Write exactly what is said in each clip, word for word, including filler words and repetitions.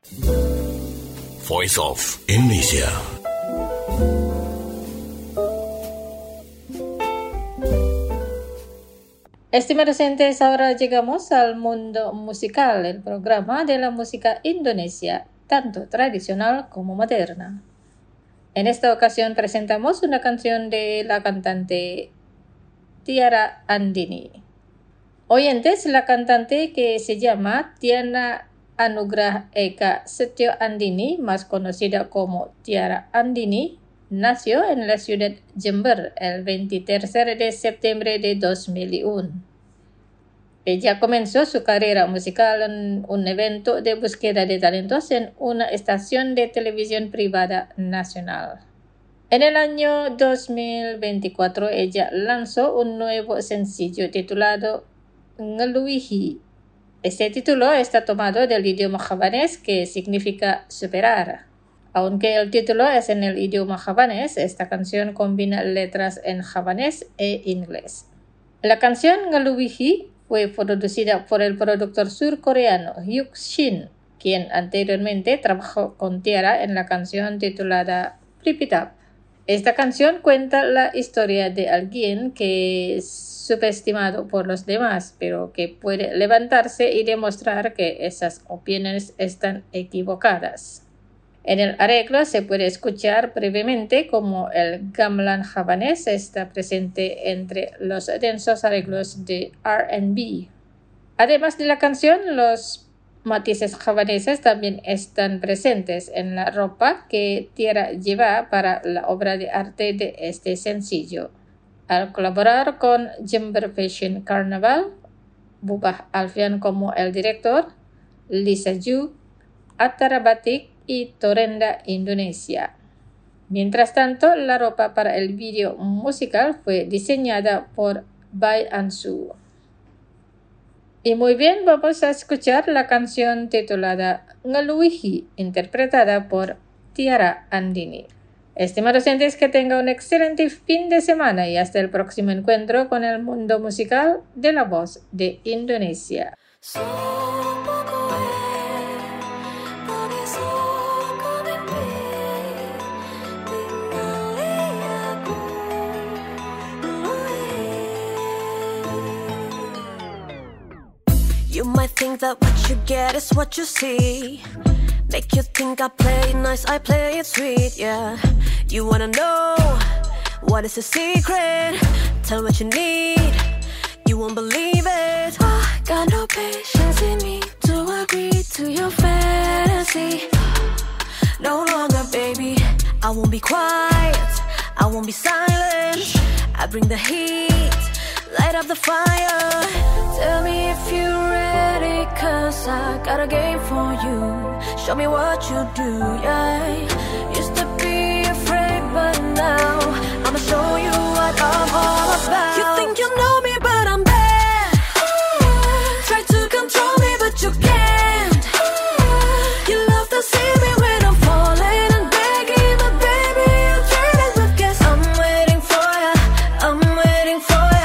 Voice of Indonesia. Estimados oyentes, ahora llegamos al mundo musical, el programa de la música Indonesia, tanto tradicional como moderna. En esta ocasión presentamos una canción de la cantante Tiara Andini. Oyentes, la cantante, que se llama Tiana Anugrah Eka Setio Andini, más conocida como Tiara Andini, nació en la ciudad Jember el veintitrés de septiembre de dos mil uno. Ella comenzó su carrera musical en un evento de búsqueda de talentos en una estación de televisión privada nacional. En el año dos mil veinticuatro, ella lanzó un nuevo sencillo titulado Ngeluihi. Este título está tomado del idioma javanés, que significa superar. Aunque el título es en el idioma javanés, esta canción combina letras en javanés e inglés. La canción Ngeluihi fue producida por el productor surcoreano Hyuk Shin, quien anteriormente trabajó con Tiara en la canción titulada Flip It Up. Esta canción cuenta la historia de alguien que es subestimado por los demás, pero que puede levantarse y demostrar que esas opiniones están equivocadas. En el arreglo se puede escuchar brevemente cómo el gamelan javanés está presente entre los densos arreglos de R and B. Además de la canción, los matices javaneses también están presentes en la ropa que Tiara lleva para la obra de arte de este sencillo. Al colaborar con Jember Fashion Carnival, Bubah Alfian como el director, Lisa Ju, Atara Batik y Torenda Indonesia. Mientras tanto, la ropa para el video musical fue diseñada por Bai Ansu. Y muy bien, vamos a escuchar la canción titulada Ngeluihi, interpretada por Tiara Andini. Estimados oyentes, que tenga un excelente fin de semana y hasta el próximo encuentro con el mundo musical de la voz de Indonesia. You might think that what you get is what you see. Make you think I play it nice, I play it sweet, yeah. You wanna know what is the secret? Tell what you need, you won't believe it. I got no patience in me to agree to your fantasy. No longer, baby, I won't be quiet, I won't be silent. I bring the heat, light up the fire. Tell me if you're ready, cause I got a game for you. Show me what you do, yeah. Used to be afraid, but now I'ma show you what I'm all about. You think you know me, but I'm bad. Try to control me, but you can't. You love to see me when I'm falling and begging, but baby, you're dreaming. But guess I'm waiting for ya, I'm waiting for ya.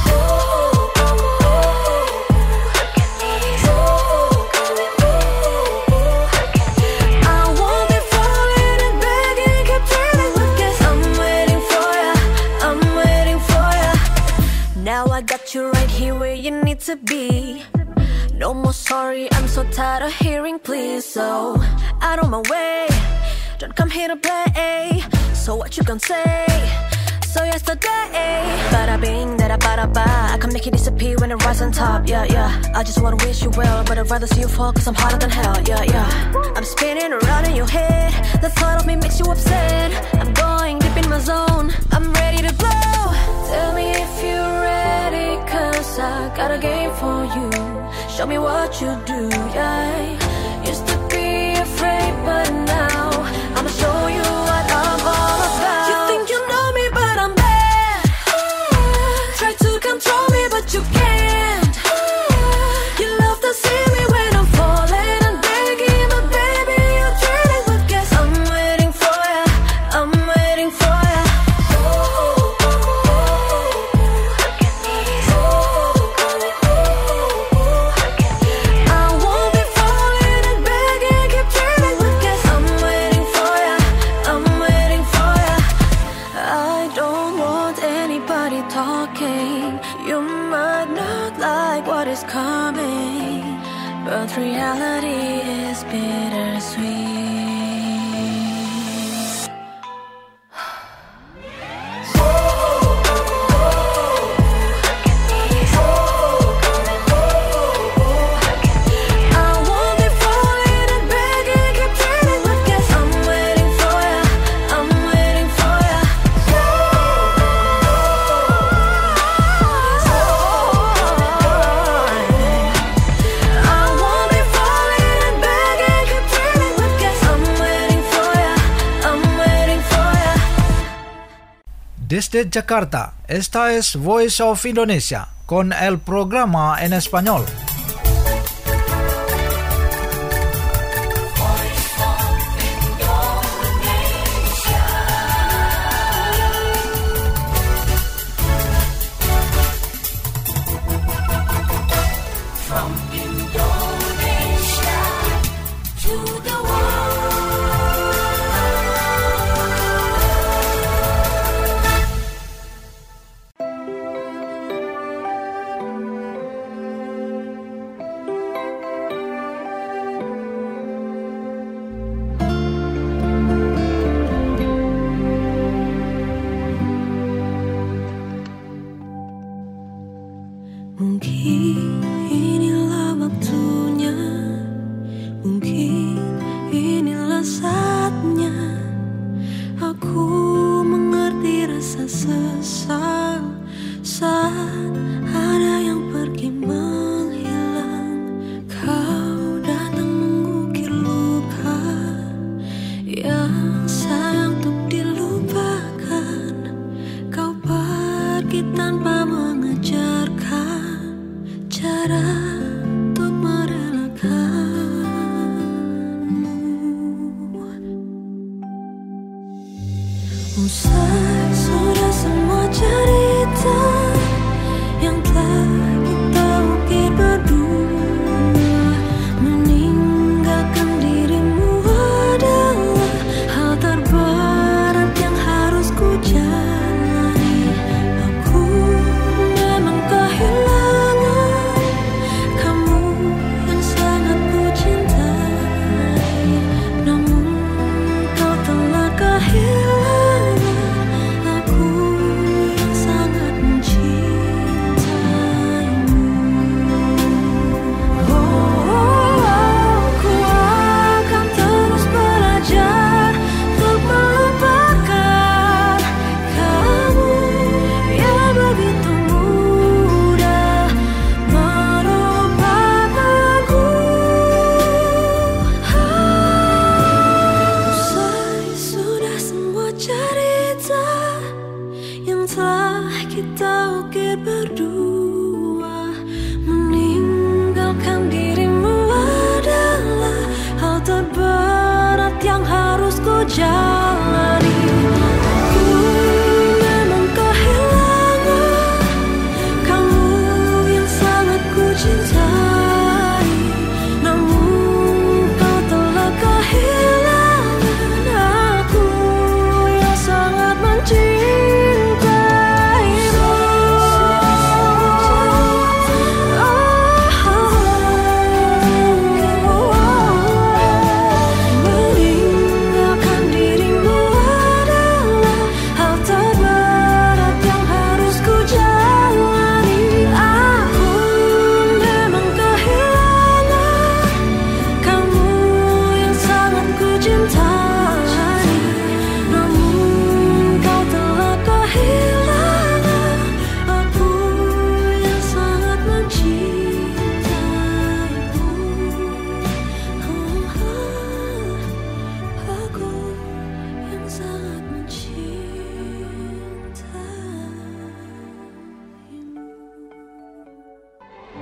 You're right here where you need to be. No more sorry, I'm so tired of hearing please. So out of my way, don't come here to play. So what you gonna say? So yesterday, bada bing, da da bada ba, I can make you disappear when I rise on top. Yeah, yeah, I just wanna wish you well, but I'd rather see you fall, cause I'm hotter than hell. Yeah, yeah, I'm spinning around in your head. The thought of me makes you upset. I'm going deep in my zone, I'm ready to blow. Tell me if you're ready, cause I got a game for you. Show me what you do, yeah. Used to be afraid, but now I'ma show you what I'm all about. You think you know me, but I'm bad. Try to control me, but you can't. You love to see me when I'm falling and begging, but baby, you're dreaming. But guess I'm waiting for ya, I'm waiting for ya. I won't be reality is bittersweet. Desde Jakarta, esta es Voice of Indonesia, con el programa en español. From Indonesia to the Mungkin inilah waktunya, mungkin inilah saatnya aku mengerti rasa sesal saat ada yang pergi menghilang. Kau datang mengukir luka yang sayang untuk dilupakan. Kau pergi tanpa mengajarkan cara untuk merelakanmu. Usai